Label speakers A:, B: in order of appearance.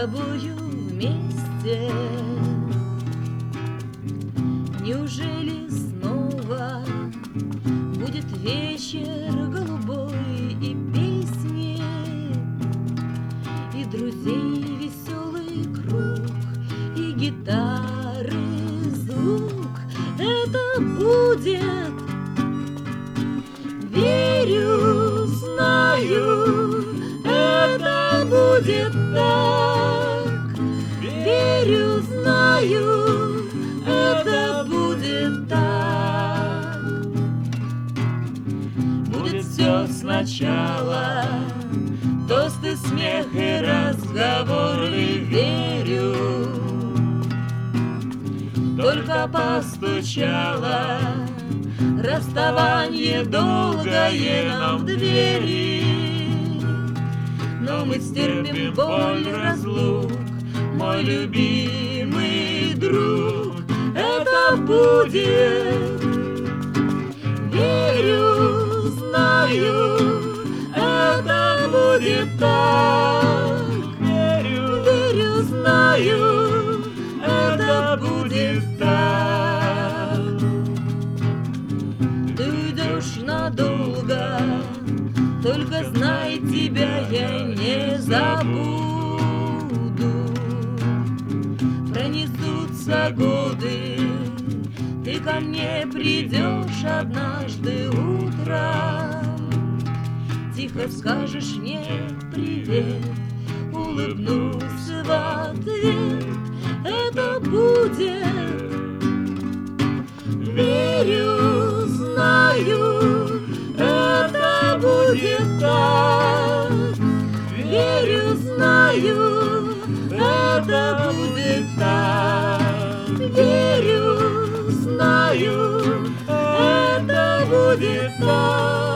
A: тобою вместе. Неужели снова будет вечер голубой и песни, и друзей веселый круг, и гитары звук? Это будет, верю, знаю, это будет так. Верю, знаю, это будет так. Будет все сначала, тосты, смех и разговоры, верю. Только постучало расставание долгое нам в двери. Но мы стерпим боль разлук, мой любимый друг. Это будет, верю, знаю, это будет так. Верю, знаю, это будет так. Ты уйдешь надолго, только знай, тебя я не забуду. Пронесутся годы, ты ко мне придешь однажды утром. Тихо скажешь мне привет, улыбнусь в ответ. Это будет, верю, знаю, это будет так. Верю, знаю, это будет так. Верю, знаю, это будет так.